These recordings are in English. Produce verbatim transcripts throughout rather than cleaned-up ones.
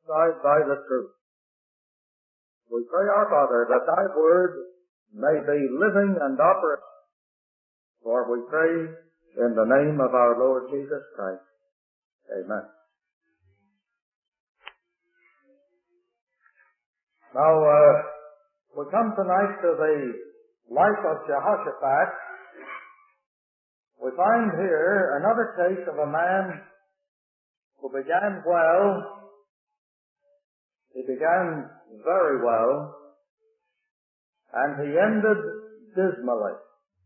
guided by the truth. We pray, our Father, that thy word may be living and operative, for we pray in the name of our Lord Jesus Christ. Amen. Now, uh, we come tonight to the life of Jehoshaphat. We find here another case of a man who began well. He began very well, and he ended dismally.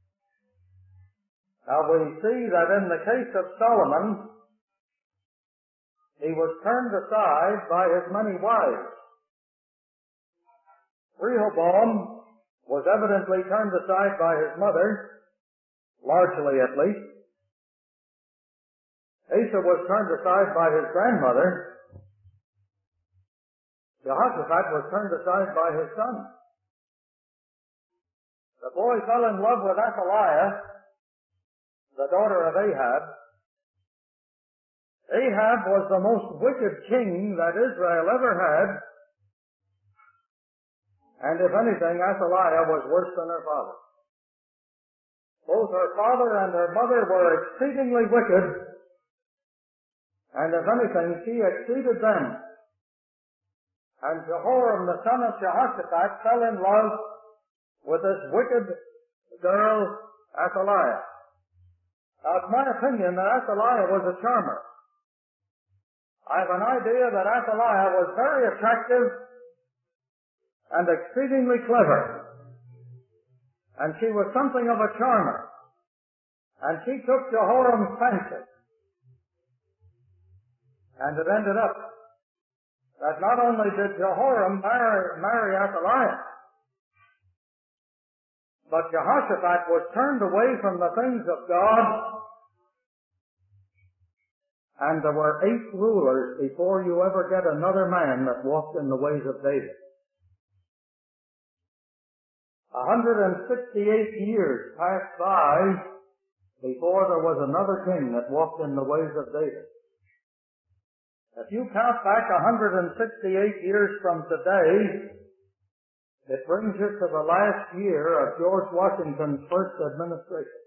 Now we see that in the case of Solomon, he was turned aside by his many wives. Rehoboam was evidently turned aside by his mother, largely at least. Asa was turned aside by his grandmother. Jehoshaphat was turned aside by his son. The boy fell in love with Athaliah, the daughter of Ahab. Ahab was the most wicked king that Israel ever had, and if anything, Athaliah was worse than her father. Both her father and her mother were exceedingly wicked, and if anything, she exceeded them. And Jehoram, the son of Jehoshaphat, fell in love with this wicked girl, Athaliah. Now, it's my opinion that Athaliah was a charmer. I have an idea that Athaliah was very attractive and exceedingly clever. And she was something of a charmer. And she took Jehoram's fancy. And it ended up that not only did Jehoram marry, marry Athaliah, but Jehoshaphat was turned away from the things of God, and there were eight rulers before you ever get another man that walked in the ways of David. one hundred sixty-eight years passed by before there was another king that walked in the ways of David. If you count back one hundred sixty-eight years from today, it brings you to the last year of George Washington's first administration.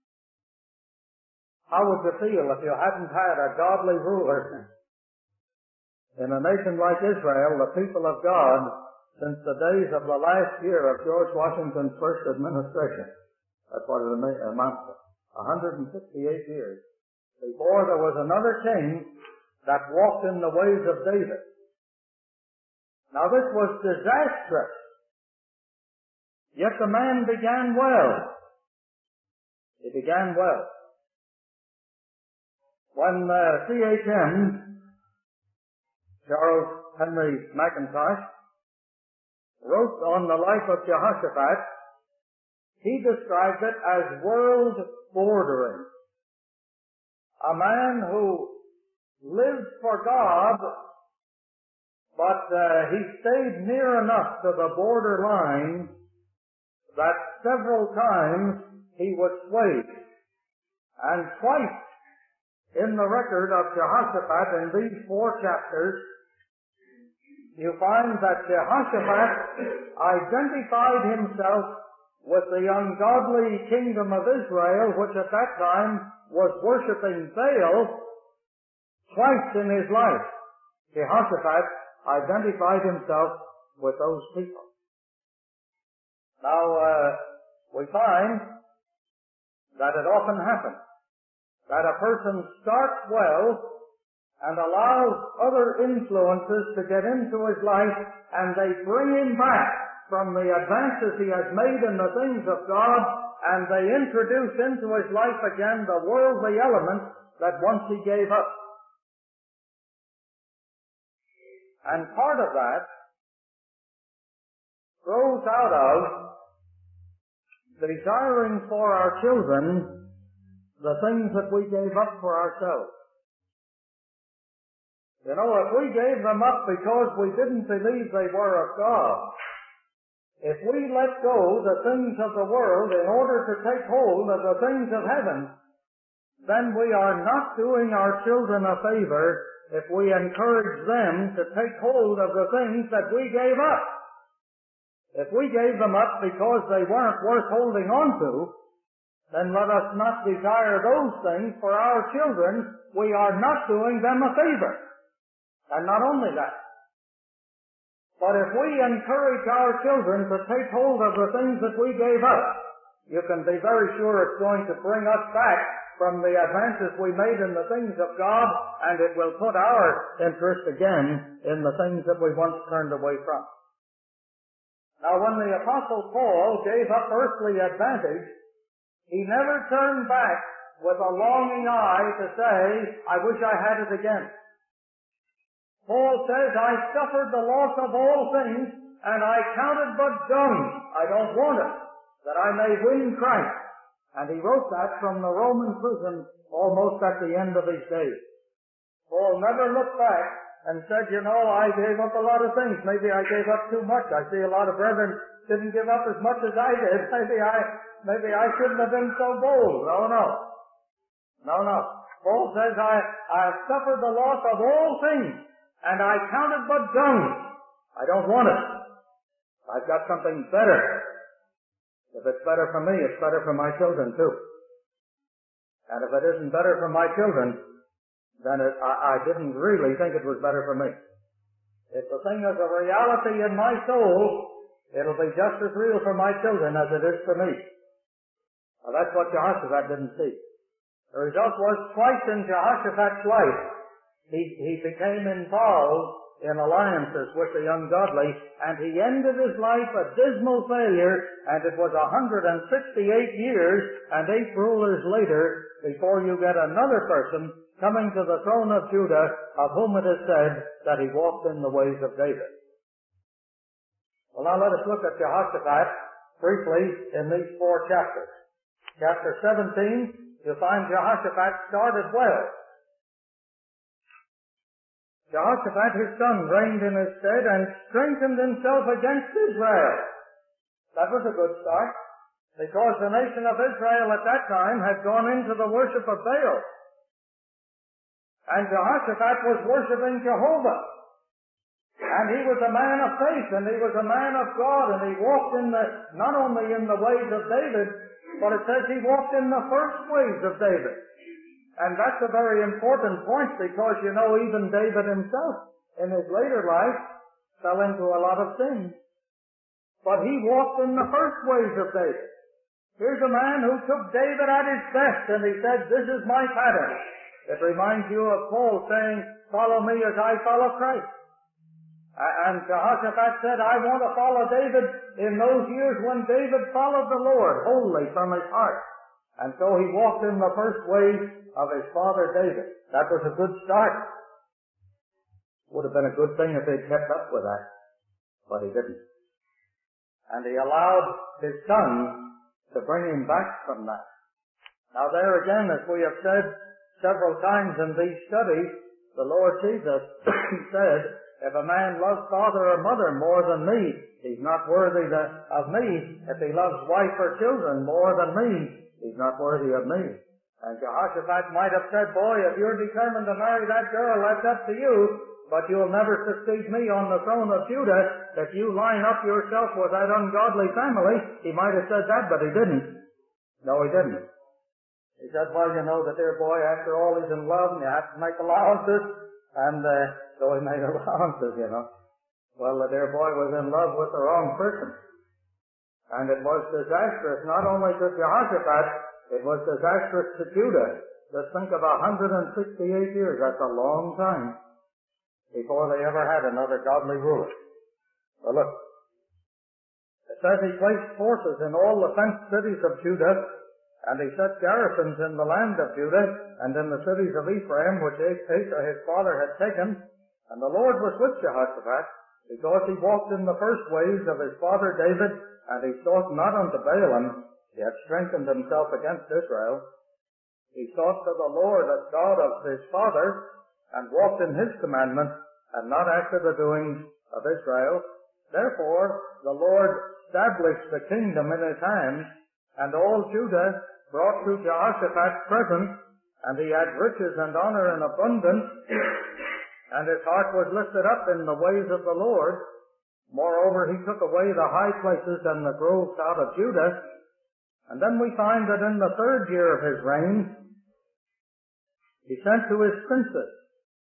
How would you feel if you hadn't had a godly ruler in a nation like Israel, the people of God, since the days of the last year of George Washington's first administration? That's what it amounts to. one hundred sixty-eight years before there was another king that walked in the ways of David. Now this was disastrous. Yet the man began well. He began well. When uh, C H M, Charles Henry Mackintosh, wrote on the life of Jehoshaphat, he described it as world bordering. A man who lived for God, but uh, he stayed near enough to the border line that several times he was swayed. And twice in the record of Jehoshaphat in these four chapters, you find that Jehoshaphat identified himself with the ungodly kingdom of Israel, which at that time was worshipping Baal. Twice in his life, Jehoshaphat identified himself with those people. Now, uh, we find that it often happens that a person starts well and allows other influences to get into his life, and they bring him back from the advances he has made in the things of God, and they introduce into his life again the worldly elements that once he gave up. And part of that grows out of desiring for our children the things that we gave up for ourselves. You know, if we gave them up because we didn't believe they were of God, if we let go the things of the world in order to take hold of the things of heaven, then we are not doing our children a favor if we encourage them to take hold of the things that we gave up. If we gave them up because they weren't worth holding on to, then let us not desire those things for our children. We are not doing them a favor. And not only that, but if we encourage our children to take hold of the things that we gave up, you can be very sure it's going to bring us back from the advances we made in the things of God, and it will put our interest again in the things that we once turned away from. Now, when the Apostle Paul gave up earthly advantage, he never turned back with a longing eye to say, I wish I had it again. Paul says, I suffered the loss of all things, and I counted but dung. I don't want it, that I may win Christ. And he wrote that from the Roman prison almost at the end of his days. Paul never looked back and said, you know, I gave up a lot of things. Maybe I gave up too much. I see a lot of brethren didn't give up as much as I did. Maybe I, maybe I shouldn't have been so bold. No, no. No, no. Paul says, I, I have suffered the loss of all things, and I counted but dung. I don't want it. I've got something better. If it's better for me, it's better for my children too. And if it isn't better for my children, then it, I, I didn't really think it was better for me. If the thing is a reality in my soul, it'll be just as real for my children as it is for me. Well, that's what Jehoshaphat didn't see. The result was twice in Jehoshaphat's life, he, he became involved in alliances with the ungodly, and he ended his life a dismal failure, and it was one hundred sixty-eight years and eight rulers later before you get another person coming to the throne of Judah, of whom it is said that he walked in the ways of David. Well, now let us look at Jehoshaphat briefly in these four chapters. Chapter seventeen, you find Jehoshaphat started well. Jehoshaphat, his son, reigned in his stead and strengthened himself against Israel. That was a good start, because the nation of Israel at that time had gone into the worship of Baal. And Jehoshaphat was worshiping Jehovah. And he was a man of faith, and he was a man of God, and he walked in the, not only in the ways of David, but it says he walked in the first ways of David. And that's a very important point, because, you know, even David himself, in his later life, fell into a lot of sins. But he walked in the first ways of David. Here's a man who took David at his best, and he said, this is my pattern. It reminds you of Paul saying, follow me as I follow Christ. And Jehoshaphat said, I want to follow David in those years when David followed the Lord wholly from his heart. And so he walked in the first ways of his father David. That was a good start. Would have been a good thing if he'd kept up with that. But he didn't. And he allowed his son to bring him back from that. Now there again, as we have said several times in these studies, the Lord Jesus said, if a man loves father or mother more than me, he's not worthy to, of me. If he loves wife or children more than me, he's not worthy of me. And Jehoshaphat might have said, boy, if you're determined to marry that girl, that's up to you, but you'll never succeed me on the throne of Judah if you line up yourself with that ungodly family. He might have said that, but he didn't. No, he didn't. He said, well, you know, the dear boy, after all, he's in love, and you have to make allowances. And uh, so he made allowances, you know. Well, the dear boy was in love with the wrong person. And it was disastrous, not only to Jehoshaphat, it was disastrous to Judah. Just think of one hundred sixty-eight years. That's a long time before they ever had another godly ruler. Well, look. It says he placed forces in all the fenced cities of Judah, and he set garrisons in the land of Judah, and in the cities of Ephraim, which Asa his father had taken. And the Lord was with Jehoshaphat, because he walked in the first ways of his father David, and he sought not unto Baalim, he had strengthened himself against Israel. He sought to the Lord as God of his father, and walked in his commandments, and not after the doings of Israel. Therefore the Lord established the kingdom in his hand, and all Judah brought to Jehoshaphat presents, and he had riches and honor in abundance, and his heart was lifted up in the ways of the Lord. Moreover, he took away the high places and the groves out of Judah. And then we find that in the third year of his reign, he sent to his princes.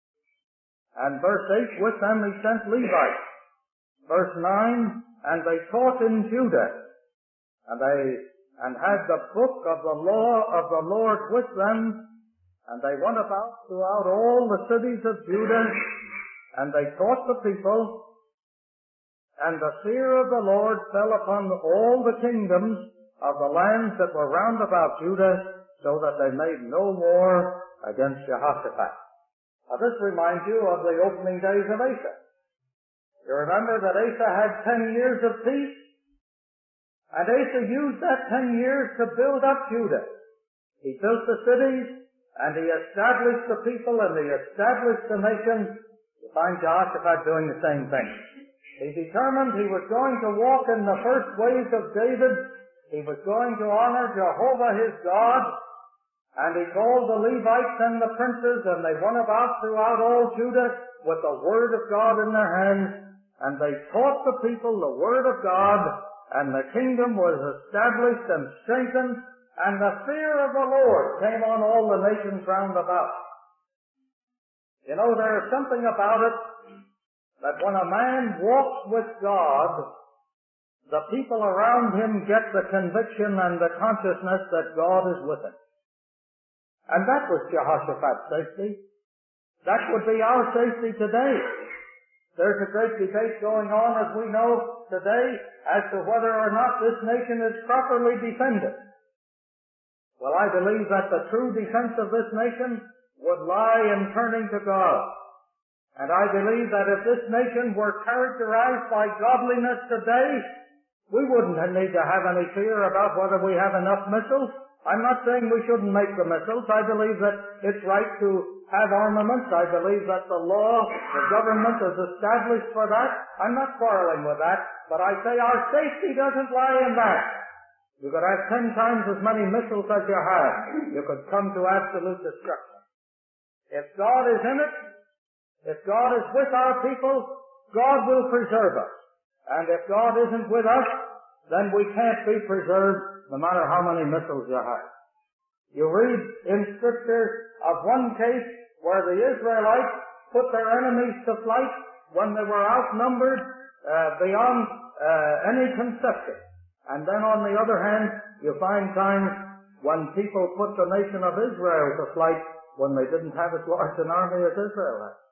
And verse eight, with them he sent Levites. Verse nine, and they taught in Judah, and they and had the book of the law of the Lord with them, and they went about throughout all the cities of Judah, and they taught the people, and the fear of the Lord fell upon all the kingdoms of the lands that were round about Judah, so that they made no war against Jehoshaphat. Now this reminds you of the opening days of Asa. You remember that Asa had ten years of peace, and Asa used that ten years to build up Judah. He built the cities, and he established the people, and he established the nation. You find Jehoshaphat doing the same thing. He determined he was going to walk in the first ways of David. He was going to honor Jehovah his God. And he called the Levites and the princes, and they went about throughout all Judah with the word of God in their hands. And they taught the people the word of God, and the kingdom was established and strengthened, and the fear of the Lord came on all the nations round about. You know, there is something about it that when a man walks with God, the people around him get the conviction and the consciousness that God is with him. And that was Jehoshaphat's safety. That would be our safety today. There's a great debate going on, as we know today, as to whether or not this nation is properly defended. Well, I believe that the true defense of this nation would lie in turning to God. And I believe that if this nation were characterized by godliness today, we wouldn't need to have any fear about whether we have enough missiles. I'm not saying we shouldn't make the missiles. I believe that it's right to have armaments. I believe that the law, the government is established for that. I'm not quarreling with that. But I say our safety doesn't lie in that. You could have ten times as many missiles as you have. You could come to absolute destruction. If God is in it, if God is with our people, God will preserve us. And if God isn't with us, then we can't be preserved no matter how many missiles you have. You read in Scripture of one case where the Israelites put their enemies to flight when they were outnumbered uh, beyond uh, any conception. And then on the other hand, you find times when people put the nation of Israel to flight when they didn't have as large an army as Israel had.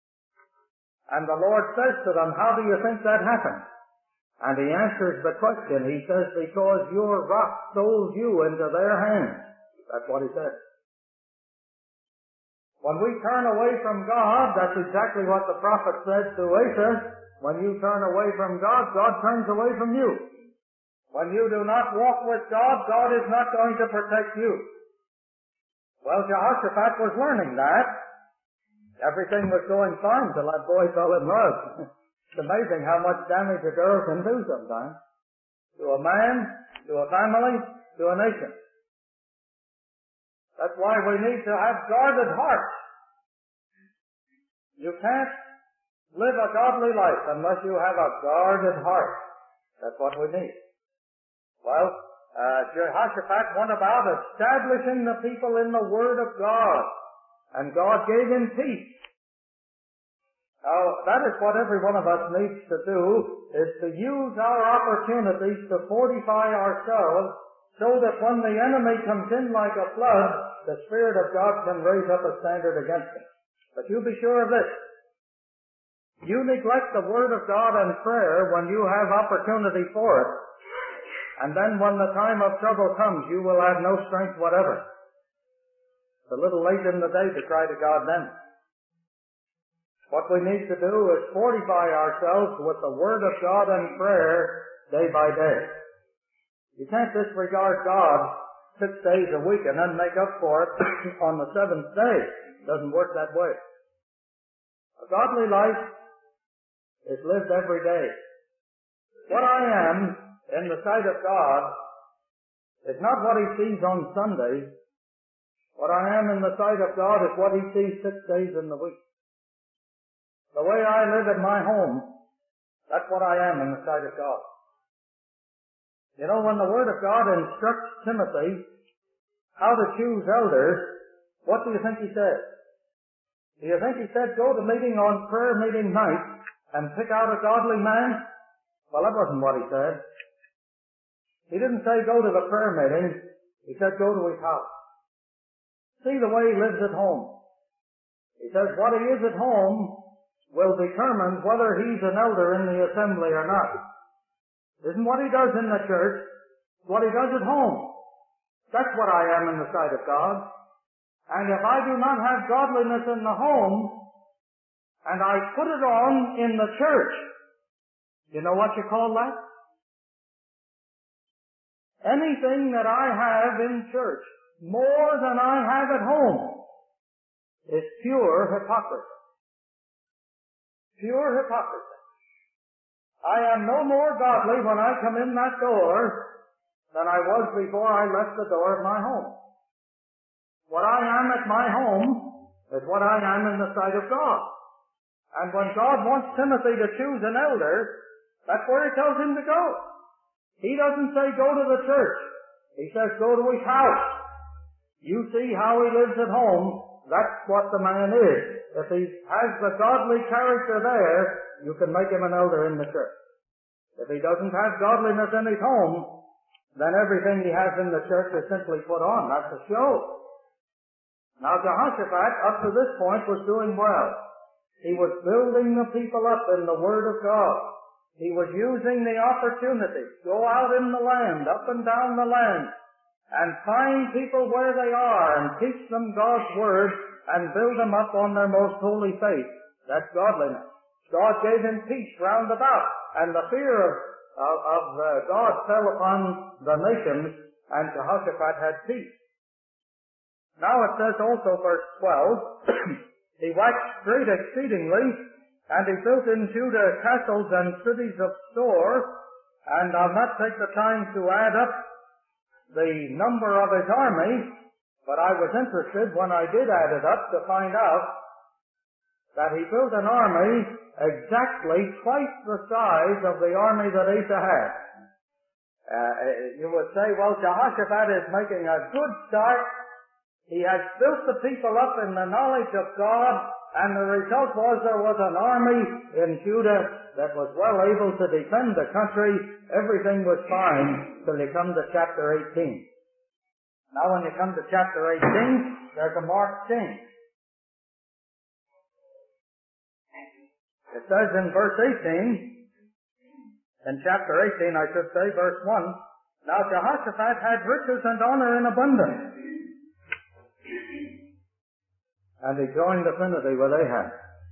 And the Lord says to them, how do you think that happened? And he answers the question. He says, because your rock sold you into their hands. That's what he says. When we turn away from God, that's exactly what the prophet said to Asa. When you turn away from God, God turns away from you. When you do not walk with God, God is not going to protect you. Well, Jehoshaphat was learning that. Everything was going fine till that boy fell in love. It's amazing how much damage a girl can do sometimes. To a man, to a family, to a nation. That's why we need to have guarded hearts. You can't live a godly life unless you have a guarded heart. That's what we need. Well, uh, Jehoshaphat went about establishing the people in the Word of God. And God gave him peace. Now, that is what every one of us needs to do, is to use our opportunities to fortify ourselves so that when the enemy comes in like a flood, the Spirit of God can raise up a standard against him. But you be sure of this. You neglect the Word of God and prayer when you have opportunity for it, and then when the time of trouble comes, you will have no strength whatever. It's a little late in the day to cry to God then. What we need to do is fortify ourselves with the Word of God and prayer day by day. You can't disregard God six days a week and then make up for it on the seventh day. It doesn't work that way. A godly life is lived every day. What I am in the sight of God is not what he sees on Sunday. What I am in the sight of God is what he sees six days in the week. The way I live in my home, that's what I am in the sight of God. You know, when the Word of God instructs Timothy how to choose elders, what do you think he said? Do you think he said, go to meeting on prayer meeting night and pick out a godly man? Well, that wasn't what he said. He didn't say go to the prayer meeting. He said go to his house. See the way he lives at home. He says what he is at home will determine whether he's an elder in the assembly or not. Isn't what he does in the church, what he does at home. That's what I am in the sight of God. And if I do not have godliness in the home, and I put it on in the church, you know what you call that? Anything that I have in church, more than I have at home, is pure hypocrisy. Pure hypocrisy. I am no more godly when I come in that door than I was before I left the door of my home. What I am at my home is what I am in the sight of God. And when God wants Timothy to choose an elder, that's where he tells him to go. He doesn't say go to the church. He says go to his house. You see how he lives at home. That's what the man is. If he has the godly character there, you can make him an elder in the church. If he doesn't have godliness in his home, then everything he has in the church is simply put on. That's a show. Now Jehoshaphat, up to this point, was doing well. He was building the people up in the Word of God. He was using the opportunity to go out in the land, up and down the land, and find people where they are and teach them God's Word and build them up on their most holy faith. That's godliness. God gave him peace round about, and the fear of, of, of uh, God fell upon the nations, and Jehoshaphat had peace. Now it says also, verse twelve, he waxed great exceedingly, and he built in Judah castles and cities of store, and I'll not take the time to add up the number of his army, but I was interested when I did add it up to find out that he built an army exactly twice the size of the army that Asa had. Uh, you would say, well, Jehoshaphat is making a good start. He has built the people up in the knowledge of God, and the result was there was an army in Judah that was well able to defend the country. Everything was fine till you come to chapter eighteen. Now when you come to chapter eighteen, there's a marked change. It says in verse eighteen, in chapter eighteen, I should say, verse one, now Jehoshaphat had riches and honor in abundance, and he joined affinity with Ahab.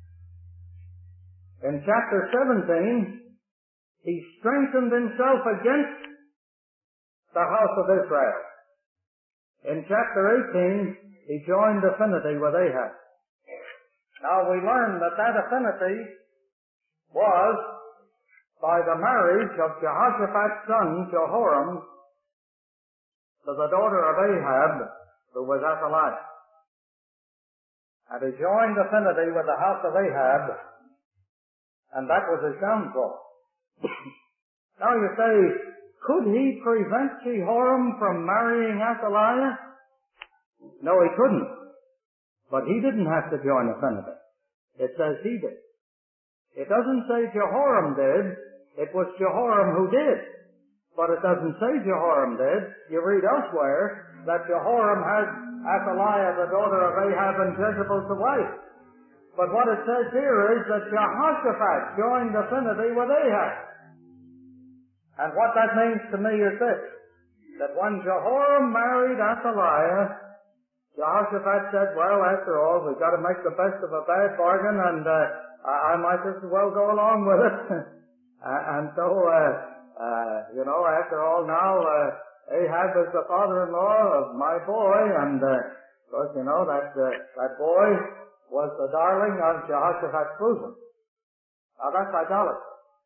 In chapter seventeen, he strengthened himself against the house of Israel. In chapter eighteen, he joined affinity with Ahab. Now we learn that that affinity was by the marriage of Jehoshaphat's son, Jehoram, to the daughter of Ahab, who was Athaliah. And he joined affinity with the house of Ahab, and that was his downfall. Now you say, could he prevent Jehoram from marrying Athaliah? No, he couldn't. But he didn't have to join affinity. It says he did. It doesn't say Jehoram did. It was Jehoram who did. But it doesn't say Jehoram did. You read elsewhere that Jehoram had Athaliah, the daughter of Ahab, and Jezebel to wife. But what it says here is that Jehoshaphat joined affinity with Ahab. And what that means to me is this, that when Jehoram married Athaliah, Jehoshaphat said, well, after all, we've got to make the best of a bad bargain, and uh, I, I might as well go along with it. And so, uh, uh, you know, after all now, uh, Ahab is the father-in-law of my boy, and uh, of course, you know, that, uh, that boy was the darling of Jehoshaphat's bosom. Now that's idolatry.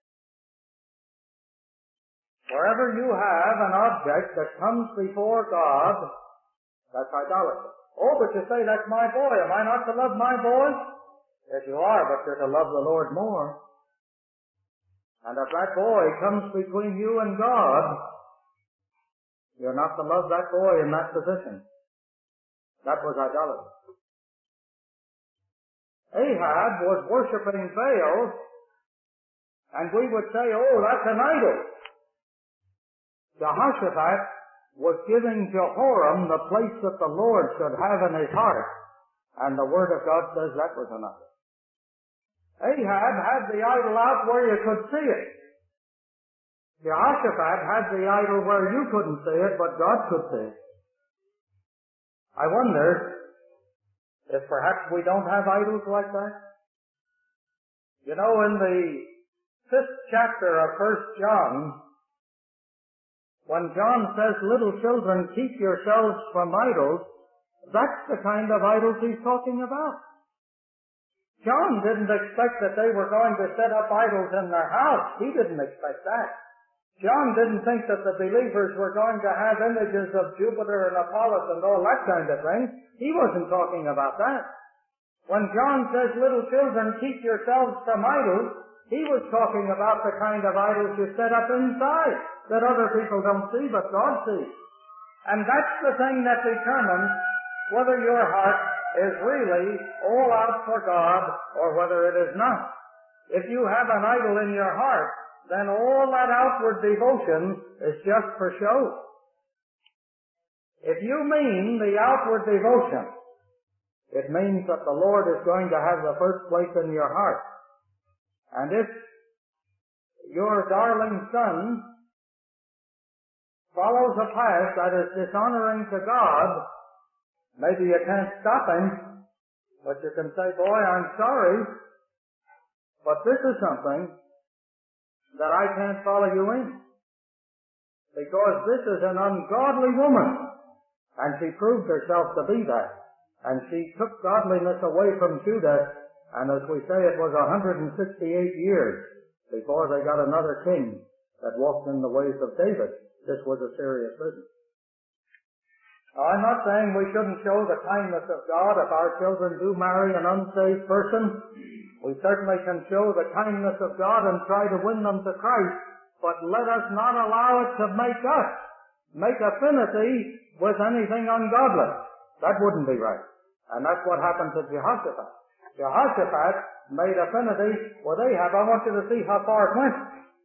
Wherever you have an object that comes before God, that's idolatry. Oh, but you say, that's my boy. Am I not to love my boy? Yes, you are, but you're to love the Lord more. And if that boy comes between you and God, you're not to love that boy in that position. That was idolatry. Ahab was worshipping Baal, and we would say, oh, that's an idol. Jehoshaphat was giving Jehoram the place that the Lord should have in his heart, and the Word of God says that was an idol. Ahab had the idol out where you could see it. Jehoshaphat had the idol where you couldn't see it, but God could see it. I wonder if perhaps we don't have idols like that. You know, in the fifth chapter of First John, when John says, little children, keep yourselves from idols, that's the kind of idols he's talking about. John didn't expect that they were going to set up idols in their house. He didn't expect that. John didn't think that the believers were going to have images of Jupiter and Apollo and all that kind of thing. He wasn't talking about that. When John says, little children, keep yourselves from idols, he was talking about the kind of idols you set up inside that other people don't see, but God sees. And that's the thing that determines whether your heart is really all out for God or whether it is not. If you have an idol in your heart, then all that outward devotion is just for show. If you mean the outward devotion, it means that the Lord is going to have the first place in your heart. And if your darling son follows a path that is dishonoring to God, maybe you can't stop him, but you can say, boy, I'm sorry, but this is something that I can't follow you in. Because this is an ungodly woman, and she proved herself to be that. And she took godliness away from Judah, and as we say, it was one hundred sixty-eight years before they got another king that walked in the ways of David. This was a serious business. Now, I'm not saying we shouldn't show the kindness of God if our children do marry an unsaved person. We certainly can show the kindness of God and try to win them to Christ, but let us not allow it to make us make affinity with anything ungodly. That wouldn't be right. And that's what happened to Jehoshaphat. Jehoshaphat made affinity with Ahab. I want you to see how far it went.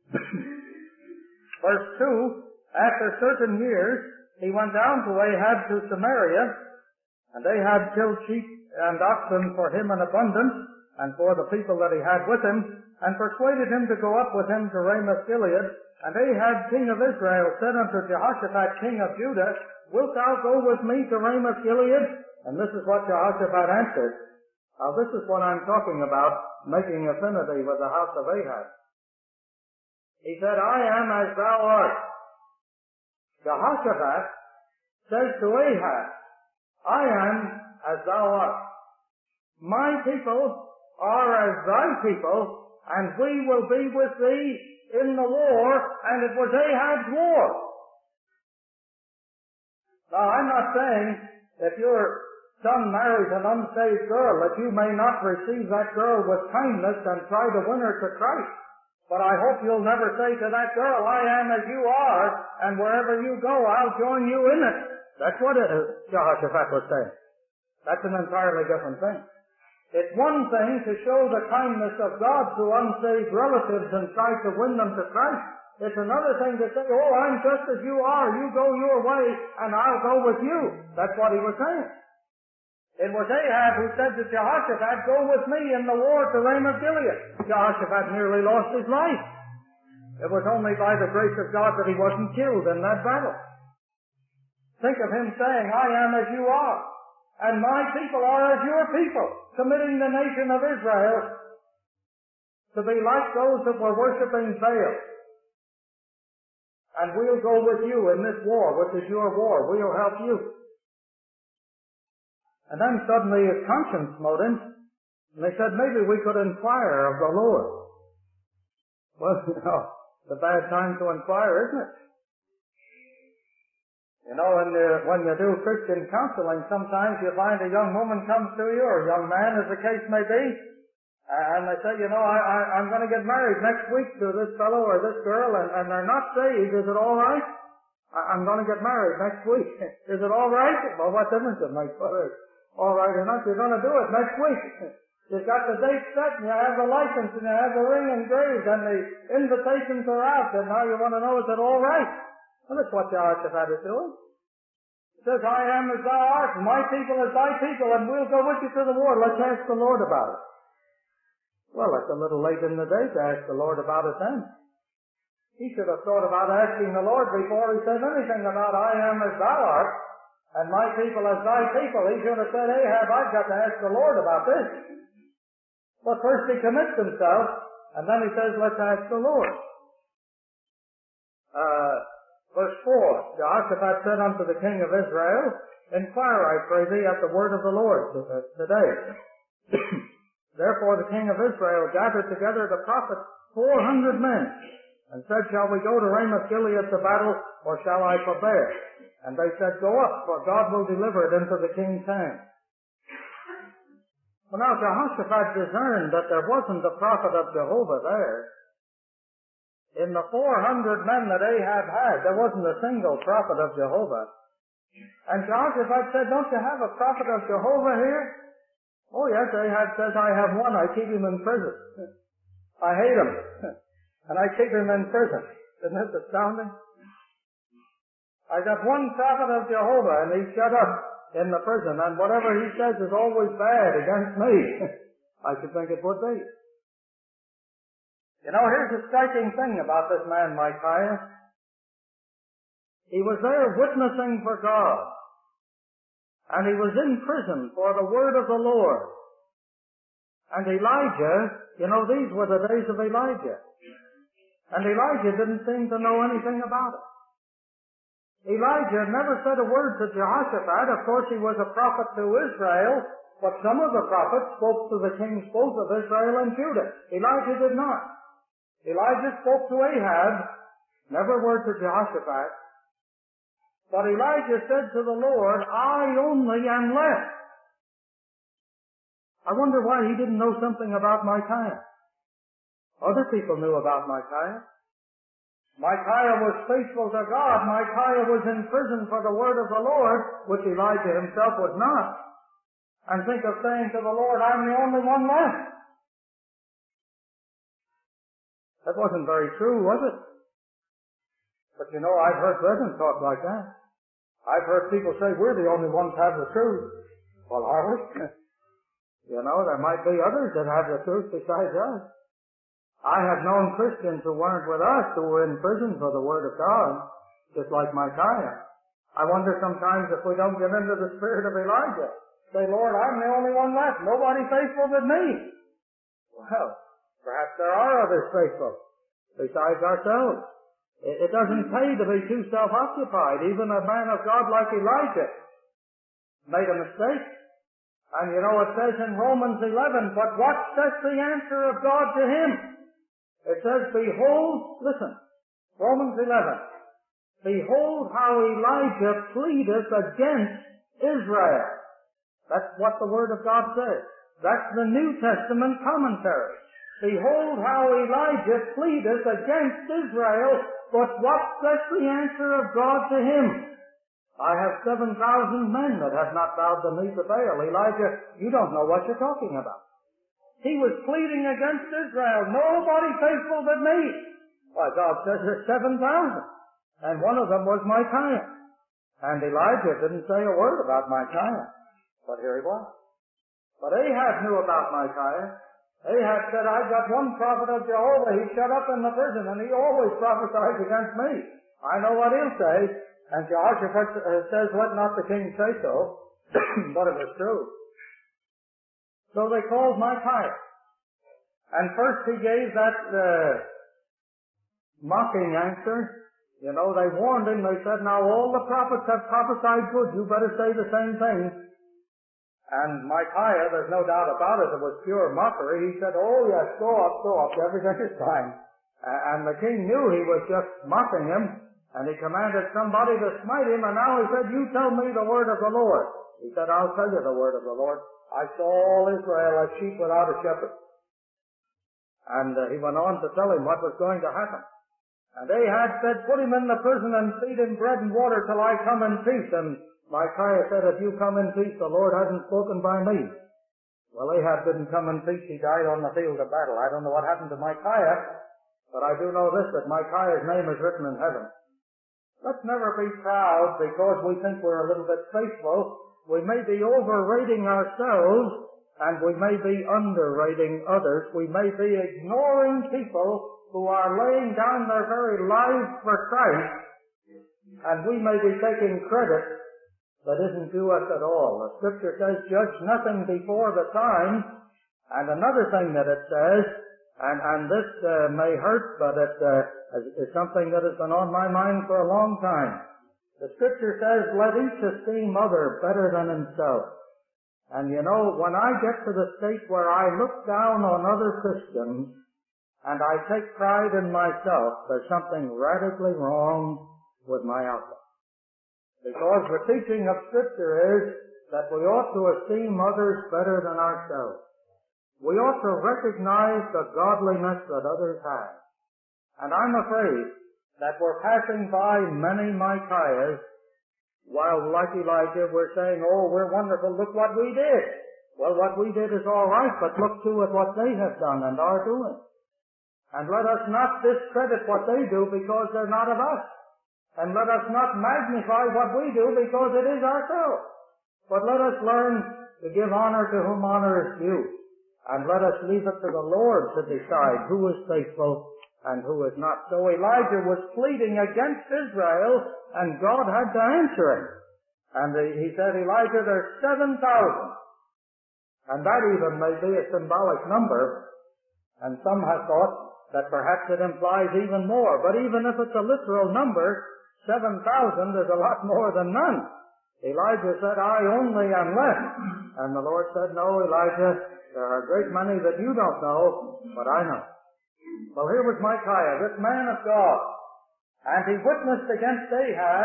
Verse two, after certain years, he went down to Ahab to Samaria, and Ahab killed sheep and oxen for him in abundance, and for the people that he had with him, and persuaded him to go up with him to Ramoth Gilead. And Ahab, king of Israel, said unto Jehoshaphat, king of Judah, wilt thou go with me to Ramoth Gilead? And this is what Jehoshaphat answered. Now this is what I'm talking about, making affinity with the house of Ahab. He said, I am as thou art. Jehoshaphat says to Ahab, I am as thou art. My people are as thy people, and we will be with thee in the war, and it was Ahab's war. Now, I'm not saying if your son marries an unsaved girl that you may not receive that girl with kindness and try to win her to Christ. But I hope you'll never say to that girl, I am as you are, and wherever you go, I'll join you in it. That's what it is, Jehoshaphat was saying. That's an entirely different thing. It's one thing to show the kindness of God to unsaved relatives and try to win them to Christ. It's another thing to say, oh, I'm just as you are. You go your way, and I'll go with you. That's what he was saying. It was Ahab who said to Jehoshaphat, go with me in the war to Ramoth Gilead. Jehoshaphat nearly lost his life. It was only by the grace of God that he wasn't killed in that battle. Think of him saying, I am as you are, and my people are as your people, committing the nation of Israel to be like those that were worshiping Baal. And we'll go with you in this war, which is your war. We'll help you. And then suddenly his conscience smote him, and they said, maybe we could inquire of the Lord. Well, you know, it's a bad time to inquire, isn't it? You know, when you, when you do Christian counseling, sometimes you find a young woman comes to you, or a young man, as the case may be, And they say, you know, I, I, I'm going to get married next week to this fellow or this girl, and, and they're not saved. Is it all right? I, I'm going to get married next week. Is it all right? Well, what difference it makes whether it's all right or not? You're going to do it next week. You've got the date set, and you have the license, and you have the ring engraved, and the invitations are out, and now you want to know, is it all right? Well, that's what Jehoshaphat is doing. He says, I am as thou art, and my people as thy people, and we'll go with you to the war. Let's ask the Lord about it. Well, it's a little late in the day to ask the Lord about it then. He should have thought about asking the Lord before he said anything about I am as thou art, and my people as thy people. He should have said, Ahab, I've got to ask the Lord about this. But first he commits himself, and then he says, let's ask the Lord. Uh, verse four, Jehoshaphat said unto the king of Israel, Inquire, I pray thee, at the word of the Lord today. Therefore the king of Israel gathered together the prophets four hundred men, and said, Shall we go to Ramoth Gilead to battle, or shall I forbear? And they said, Go up, for God will deliver it into the king's hand. Well, now Jehoshaphat discerned that there wasn't a prophet of Jehovah there. In the four hundred men that Ahab had, there wasn't a single prophet of Jehovah. And Jehoshaphat said, Don't you have a prophet of Jehovah here? Oh yes, Ahab says, I have one. I keep him in prison. I hate him. And I keep him in prison. Isn't this astounding? I got one prophet of Jehovah, and he's shut up in the prison, and whatever he says is always bad against me. I should think it would be. You know, here's a striking thing about this man, Micaiah. He was there witnessing for God. And he was in prison for the word of the Lord. And Elijah, you know, these were the days of Elijah. And Elijah didn't seem to know anything about it. Elijah never said a word to Jehoshaphat. Of course, he was a prophet to Israel, but some of the prophets spoke to the kings both of Israel and Judah. Elijah did not. Elijah spoke to Ahab, never a word to Jehoshaphat. But Elijah said to the Lord, I only am left. I wonder why he didn't know something about Micaiah. Other people knew about Micaiah. Micaiah was faithful to God. Micaiah was in prison for the word of the Lord, which Elijah himself was not. And think of saying to the Lord, I'm the only one left. That wasn't very true, was it? But you know, I've heard brethren talk like that. I've heard people say, we're the only ones who have the truth. Well, are we? You know, there might be others that have the truth besides us. I have known Christians who weren't with us, who were in prison for the Word of God, just like Micaiah. I wonder sometimes if we don't get into the spirit of Elijah. Say, Lord, I'm the only one left. Nobody faithful but me. Well, perhaps there are others faithful besides ourselves. It doesn't pay to be too self-occupied. Even a man of God like Elijah made a mistake. And you know, it says in Romans eleven, but what says the answer of God to him? It says, behold, listen, Romans eleven, behold how Elijah pleadeth against Israel. That's what the Word of God says. That's the New Testament commentary. Behold how Elijah pleadeth against Israel, but what says the answer of God to him? I have seven thousand men that have not bowed the knee to Baal. Elijah, you don't know what you're talking about. He was pleading against Israel. Nobody faithful but me. Why, God says there's seven thousand. And one of them was Micaiah. And Elijah didn't say a word about Micaiah. But here he was. But Ahab knew about Micaiah. Ahab said, I've got one prophet of Jehovah. He's shut up in the prison, and he always prophesies against me. I know what he'll say. And Jehoshaphat says, let not the king say so. But it was true. So they called Micaiah. And first he gave that uh, mocking answer. You know, they warned him. They said, now all the prophets have prophesied good. You better say the same thing. And Micaiah, there's no doubt about it, it was pure mockery. He said, oh yes, go up, go up, everything is fine. And the king knew he was just mocking him, and he commanded somebody to smite him, and now he said, you tell me the word of the Lord. He said, I'll tell you the word of the Lord. I saw all Israel as sheep without a shepherd. And uh, he went on to tell him what was going to happen. And Ahab said, put him in the prison and feed him bread and water till I come in peace. And Micaiah said, if you come in peace, the Lord hasn't spoken by me. Well, Ahab didn't come in peace. He died on the field of battle. I don't know what happened to Micaiah, but I do know this, that Micaiah's name is written in heaven. Let's never be proud because we think we're a little bit faithful. We may be overrating ourselves, and we may be underrating others. We may be ignoring people who are laying down their very lives for Christ, and we may be taking credit that isn't due us at all. The Scripture says, judge nothing before the time. And another thing that it says, and, and this uh, may hurt, but it uh, is something that has been on my mind for a long time. The Scripture says, let each esteem other better than himself. And you know, when I get to the state where I look down on other Christians, and I take pride in myself, there's something radically wrong with my outlook. Because the teaching of Scripture is that we ought to esteem others better than ourselves. We ought to recognize the godliness that others have. And I'm afraid that we're passing by many Micaiahs, while like Elijah we're saying, oh, we're wonderful, look what we did. Well, what we did is all right, but look too at what they have done and are doing. And let us not discredit what they do because they're not of us. And let us not magnify what we do because it is ourselves. But let us learn to give honor to whom honor is due. And let us leave it to the Lord to decide who is faithful and who is not. So Elijah was pleading against Israel, and God had to answer him. And he said, Elijah, there's seven thousand. And that even may be a symbolic number. And some have thought that perhaps it implies even more. But even if it's a literal number, seven thousand is a lot more than none. Elijah said, I only am left. And the Lord said, no, Elijah, there are a great many that you don't know, but I know. Well, here was Micaiah, this man of God. And he witnessed against Ahab.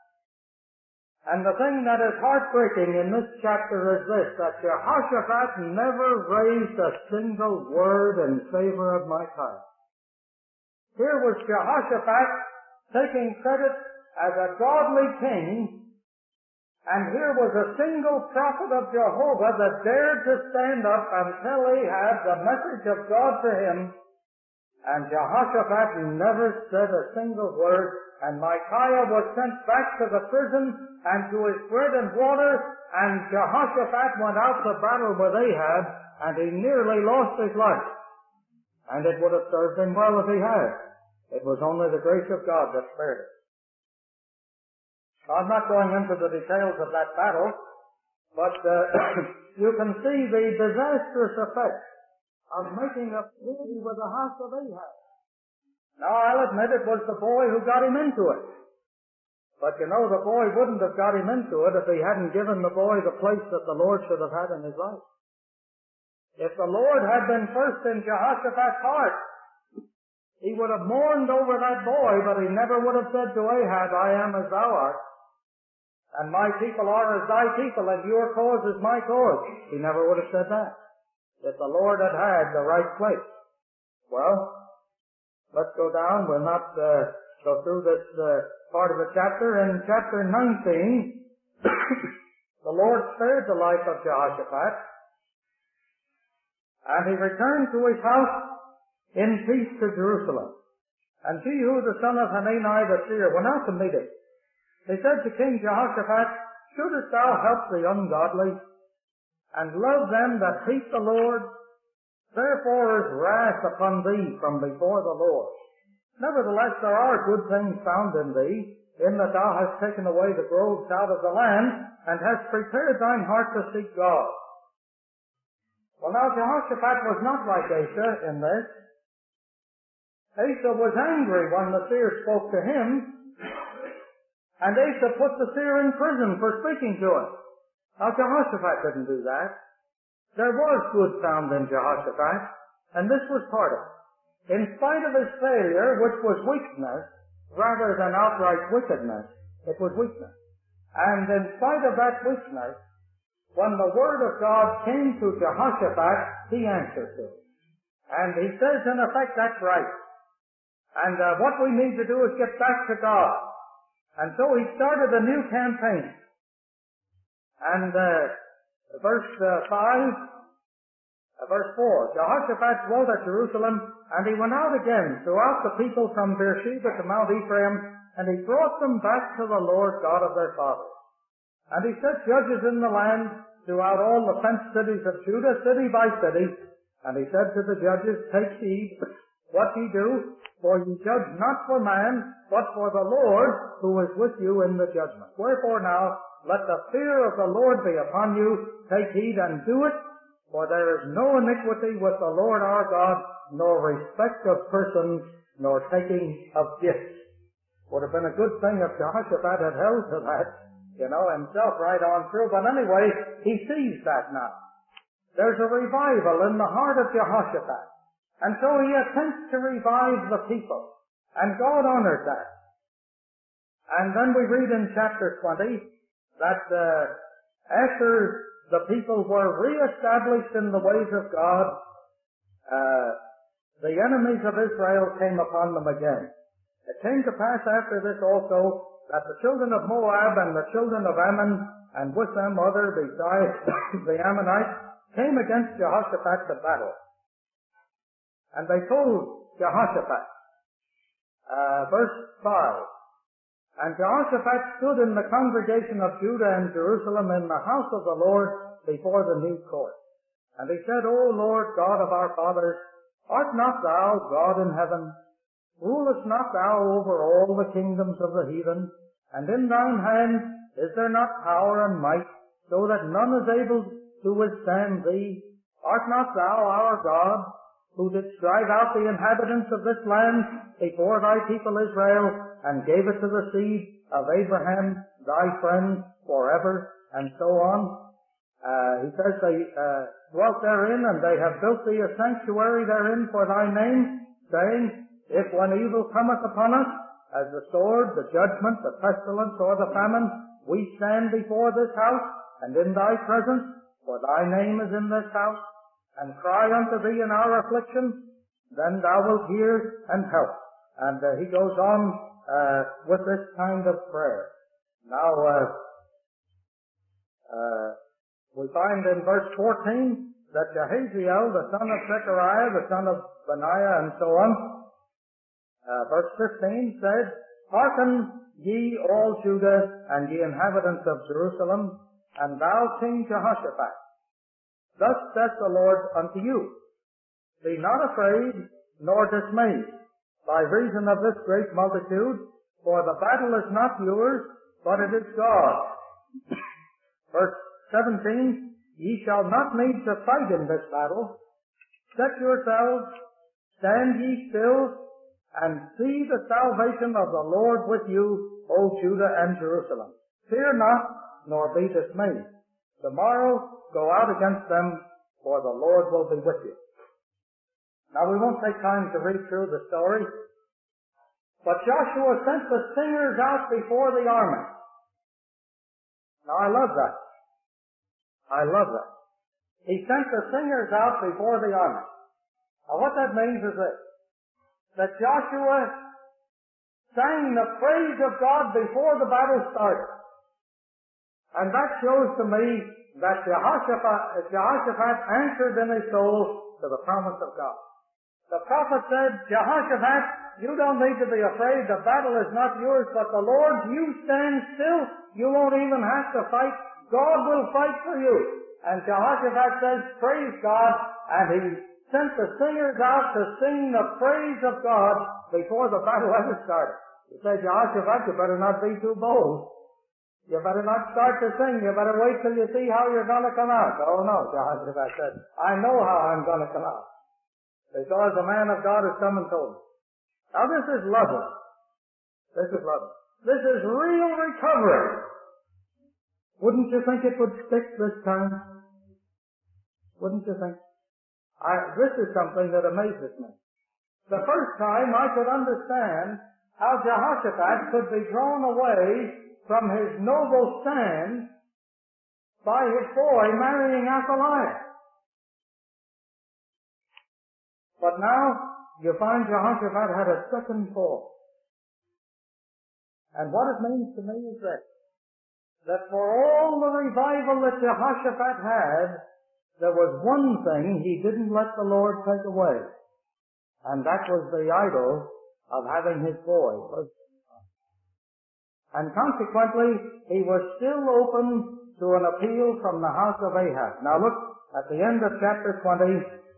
And the thing that is heartbreaking in this chapter is this, that Jehoshaphat never raised a single word in favor of Micaiah. Here was Jehoshaphat taking credit as a godly king, and here was a single prophet of Jehovah that dared to stand up and tell Ahab the message of God to him, and Jehoshaphat never said a single word, and Micaiah was sent back to the prison and to his bread and water, and Jehoshaphat went out to battle with Ahab, and he nearly lost his life. And it would have served him well if he had. It was only the grace of God that spared it. I'm not going into the details of that battle, but uh, you can see the disastrous effect of making a treaty with the house of Ahab. Now, I'll admit it was the boy who got him into it. But you know, the boy wouldn't have got him into it if he hadn't given the boy the place that the Lord should have had in his life. If the Lord had been first in Jehoshaphat's heart, he would have mourned over that boy, but he never would have said to Ahab, I am as thou art, and my people are as thy people, and your cause is my cause. He never would have said that, if the Lord had had the right place. Well, let's go down. We'll not uh, go through this uh, part of the chapter. In chapter nineteen, the Lord spared the life of Jehoshaphat, and he returned to his house in peace to Jerusalem. And Jehu the son of Hanani the seer went out to meet him. He said to King Jehoshaphat, shouldest thou help the ungodly, and love them that hate the Lord? Therefore is wrath upon thee from before the Lord. Nevertheless, there are good things found in thee, in that thou hast taken away the groves out of the land, and hast prepared thine heart to seek God. Well, now Jehoshaphat was not like Asa in this. Asa was angry when the seer spoke to him, and Asa put the seer in prison for speaking to him. Now Jehoshaphat didn't do that. There was good found in Jehoshaphat, and this was part of it. In spite of his failure, which was weakness, rather than outright wickedness, it was weakness. And in spite of that weakness, when the word of God came to Jehoshaphat, he answered to it. And he says, in effect, that's right. And uh, what we need to do is get back to God. And so he started a new campaign. And uh, verse uh, five, uh, verse four, Jehoshaphat dwelt at Jerusalem, and he went out again throughout the people from Beersheba to Mount Ephraim, and he brought them back to the Lord God of their fathers. And he set judges in the land throughout all the fenced cities of Judah, city by city. And he said to the judges, take heed what ye do, for ye judge not for man, but for the Lord, who is with you in the judgment. Wherefore now, let the fear of the Lord be upon you. Take heed and do it, for there is no iniquity with the Lord our God, nor respect of persons, nor taking of gifts. Would have been a good thing if Jehoshaphat had held to that, you know, himself right on through. But anyway, he sees that now. There's a revival in the heart of Jehoshaphat. And so he attempts to revive the people. And God honored that. And then we read in chapter twenty that uh, after the people were reestablished in the ways of God, uh, the enemies of Israel came upon them again. It came to pass after this also that the children of Moab and the children of Ammon, and with them other besides the Ammonites, came against Jehoshaphat to battle. And they told Jehoshaphat, uh, verse five, and Jehoshaphat stood in the congregation of Judah and Jerusalem in the house of the Lord before the new court. And he said, O Lord God of our fathers, art not thou God in heaven? Rulest not thou over all the kingdoms of the heathen? And in thine hand is there not power and might, so that none is able to withstand thee? Art not thou our God, who didst drive out the inhabitants of this land before thy people Israel, and gave it to the seed of Abraham, thy friend, forever, and so on? Uh, he says they uh, dwelt therein, and they have built thee a sanctuary therein for thy name, saying, if when evil cometh upon us, as the sword, the judgment, the pestilence, or the famine, we stand before this house, and in thy presence, for thy name is in this house, and cry unto thee in our affliction, then thou wilt hear and help. And uh, he goes on uh, with this kind of prayer. Now, uh, uh, we find in verse fourteen that Jahaziel, the son of Zechariah, the son of Benaiah, and so on, uh, verse fifteen said, hearken ye all Judah, and ye inhabitants of Jerusalem, and thou King Jehoshaphat. Thus saith the Lord unto you, be not afraid, nor dismayed, by reason of this great multitude, for the battle is not yours, but it is God. Verse seventeen, ye shall not need to fight in this battle. Set yourselves, stand ye still, and see the salvation of the Lord with you, O Judah and Jerusalem. Fear not, nor be dismayed. Tomorrow go out against them, for the Lord will be with you. Now we won't take time to read through the story, but Joshua sent the singers out before the army. Now I love that. I love that. He sent the singers out before the army. Now what that means is this, that Joshua sang the praise of God before the battle started. And that shows to me that Jehoshaphat, Jehoshaphat answered in his soul to the promise of God. The prophet said, Jehoshaphat, you don't need to be afraid. The battle is not yours, but the Lord. You stand still. You won't even have to fight. God will fight for you. And Jehoshaphat says, praise God. And he sent the singers out to sing the praise of God before the battle ever started. He said, Jehoshaphat, you better not be too bold. You better not start to sing. You better wait till you see how you're going to come out. Oh no, Jehoshaphat said, I know how I'm going to come out, because the man of God has come and told me. Now this is lovely. This is lovely. This is real recovery. Wouldn't you think it would stick this time? Wouldn't you think? I, this is something that amazes me. The first time I could understand how Jehoshaphat could be drawn away from his noble stand by his boy marrying Athaliah. But now you find Jehoshaphat had a second fall. And what it means to me is this, that for all the revival that Jehoshaphat had, there was one thing he didn't let the Lord take away, and that was the idol of having his boy. And consequently, he was still open to an appeal from the house of Ahab. Now look at the end of chapter twenty,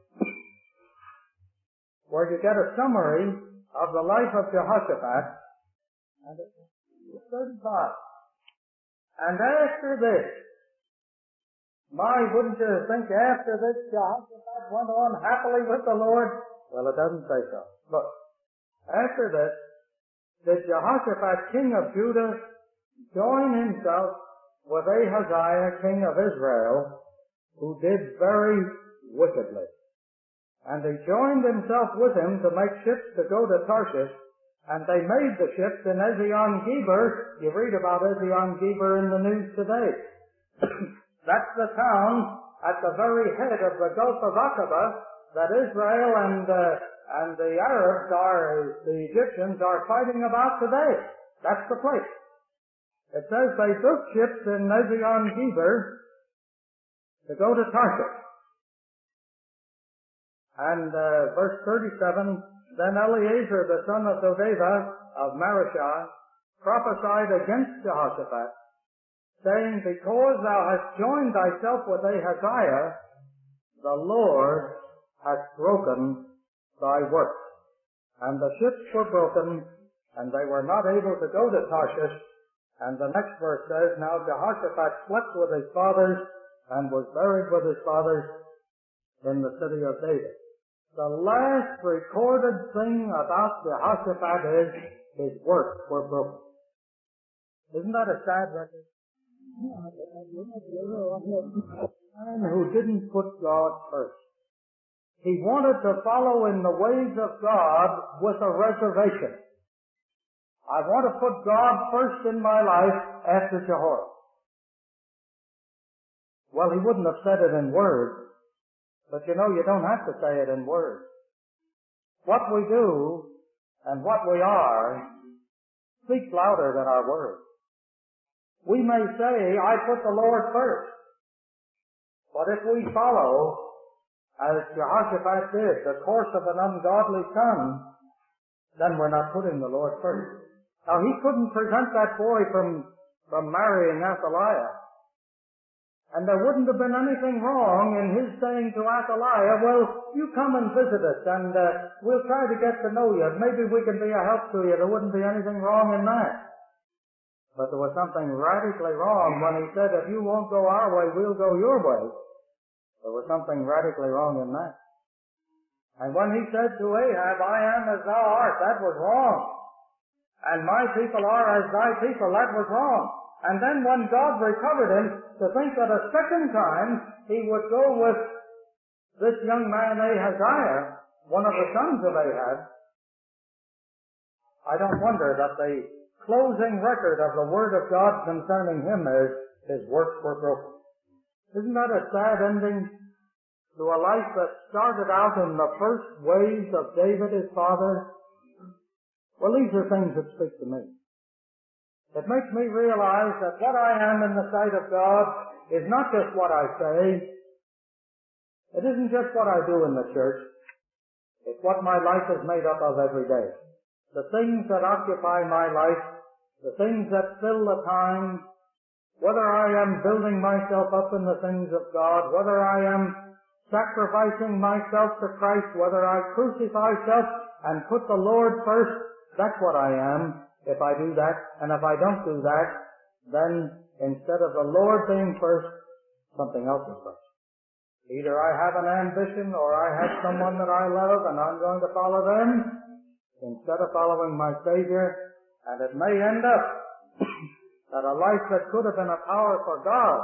where you get a summary of the life of Jehoshaphat, and it's thirty-five. And after this, my, wouldn't you think after this Jehoshaphat went on happily with the Lord? Well, it doesn't say so. Look, after this, did Jehoshaphat, king of Judah, join himself with Ahaziah, king of Israel, who did very wickedly. And he joined himself with him to make ships to go to Tarshish, and they made the ships in Ezion-Geber. You read about Ezion-Geber in the news today. That's the town at the very head of the Gulf of Aqaba that Israel and uh, and the Arabs are, the Egyptians are fighting about today. That's the place. It says they built ships in Ezion-Geber to go to Tarshish. And uh, verse thirty-seven, then Eleazar the son of Dodavah of Mareshah prophesied against Jehoshaphat, saying, because thou hast joined thyself with Ahaziah, the Lord hath broken thy works. And the ships were broken, and they were not able to go to Tarshish. And the next verse says, now Jehoshaphat slept with his fathers, and was buried with his fathers in the city of David. The last recorded thing about Jehoshaphat is his works were broken. Isn't that a sad record? A man who didn't put God first. He wanted to follow in the ways of God with a reservation. I want to put God first in my life after Jehoram. Well, he wouldn't have said it in words. But you know, you don't have to say it in words. What we do and what we are speaks louder than our words. We may say, I put the Lord first. But if we follow, as Jehoshaphat did, the course of an ungodly son, then we're not putting the Lord first. Now, he couldn't prevent that boy from, from marrying Athaliah. And there wouldn't have been anything wrong in his saying to Athaliah, well, you come and visit us, and uh, we'll try to get to know you. Maybe we can be a help to you. There wouldn't be anything wrong in that. But there was something radically wrong when he said, if you won't go our way, we'll go your way. There was something radically wrong in that. And when he said to Ahab, I am as thou art, that was wrong. And my people are as thy people, that was wrong. And then when God recovered him, to think that a second time he would go with this young man Ahaziah, one of the sons of Ahab, I don't wonder that the closing record of the Word of God concerning him is his works were broken. Isn't that a sad ending to a life that started out in the first ways of David his father? Well, these are things that speak to me. It makes me realize that what I am in the sight of God is not just what I say. It isn't just what I do in the church. It's what my life is made up of every day. The things that occupy my life, the things that fill the time, whether I am building myself up in the things of God, whether I am sacrificing myself to Christ, whether I crucify self and put the Lord first, that's what I am. If I do that, and if I don't do that, then instead of the Lord being first, something else is first. Either I have an ambition or I have someone that I love and I'm going to follow them instead of following my Savior, and it may end up that a life that could have been a power for God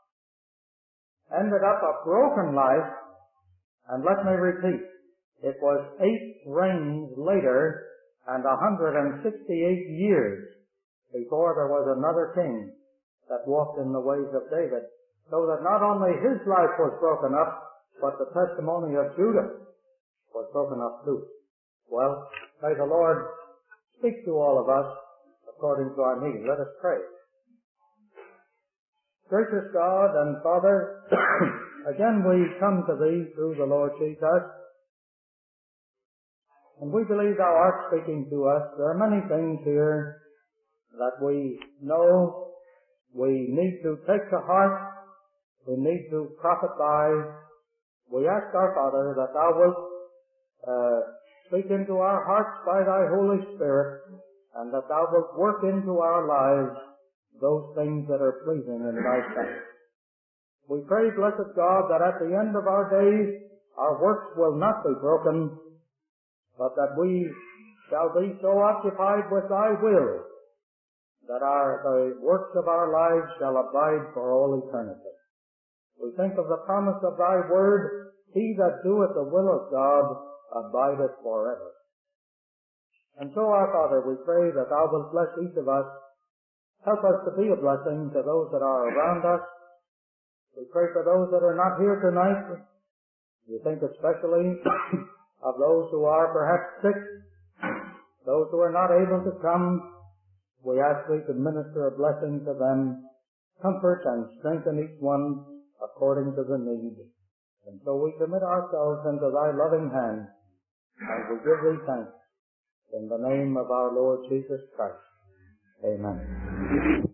ended up a broken life. And let me repeat, it was eight reigns later and one hundred sixty-eight years before there was another king that walked in the ways of David, so that not only his life was broken up, but the testimony of Judah was broken up too. Well, may the Lord speak to all of us according to our need. Let us pray. Gracious God and Father, again we come to Thee through the Lord Jesus, and we believe Thou art speaking to us. There are many things here that we know we need to take to heart, we need to profit by. We ask our Father that Thou wilt uh, speak into our hearts by Thy Holy Spirit, and that Thou wilt work into our lives those things that are pleasing in Thy sight. We pray, blessed God, that at the end of our days our works will not be broken, but that we shall be so occupied with Thy will that our, the works of our lives shall abide for all eternity. We think of the promise of Thy word, he that doeth the will of God abideth forever. And so, our Father, we pray that Thou wilt bless each of us. Help us to be a blessing to those that are around us. We pray for those that are not here tonight. We think especially of those who are perhaps sick, those who are not able to come. We ask Thee to minister a blessing to them, comfort and strengthen each one according to the need. And so we commit ourselves into Thy loving hand, and we give Thee thanks in the name of our Lord Jesus Christ. Amen.